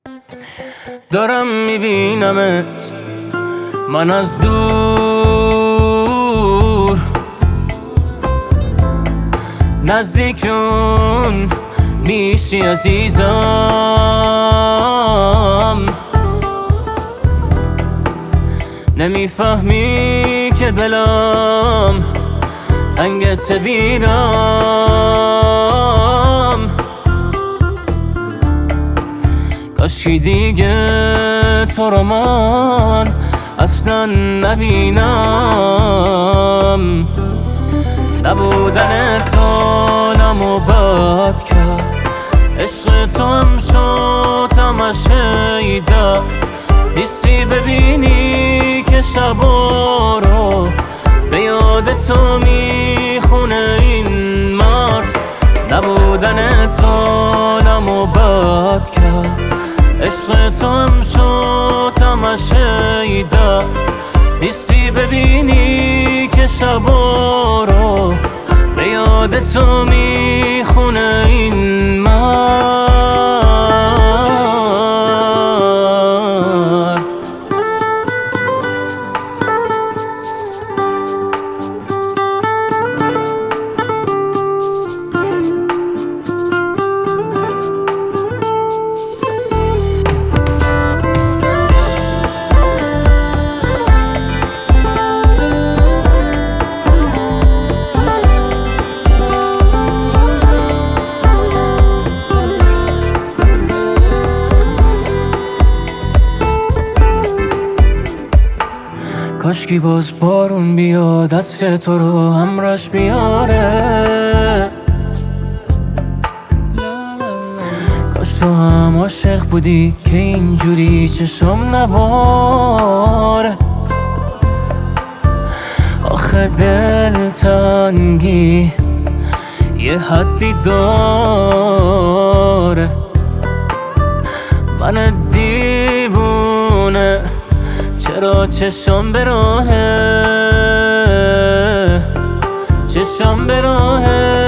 دارم میبینمت من از دور، نزدیکون میشی عزیزم. نمیفهمی که دلم تنگت بیرم، کاشکی دیگه تو رو من اصلا نبینم. نبودن تو حالمو بد کرد، عشق تو هم شد تماشای درد. نیستی ببینی که شبا رو به یاد تو میخونه این مرد. نبودن تو حالمو بد کرد، عشق تو هم شد تماشای درد. نیستی ببینی که شبا رو به یاد تو میخونه این مرد. کاشکی باز بارون بیاد، عطر تو رو همراش بیاره. کاش تو هم عاشق بودی که اینجوری چشم نباره. آخه دلتنگی یه حدی داره. من دیوونه چرا چشم به راهه، چشم به راهه.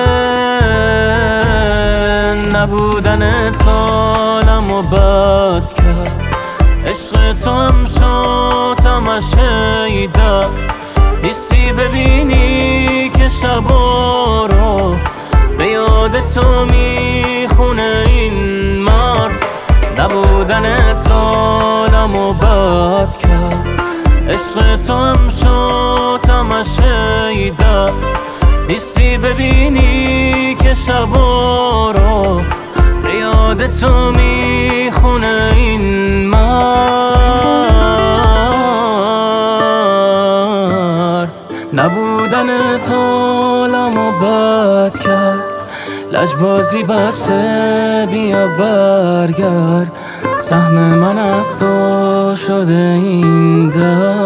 نبودن تو حالمو بد کرد، عشق تو هم شد تماشای درد. نیستی ببینی که شبا رو به یاد تو میخونه این مرد. نبودن تو حالمو بد کرد، عشق تو هم شد تماشای درد. نیستی ببینی که شبا رو به یاد تو میخونه این مرد. نبودن تو حالمو بد کرد، لجبازی بسته بیا برگرد. سهم من از تو شده این درد.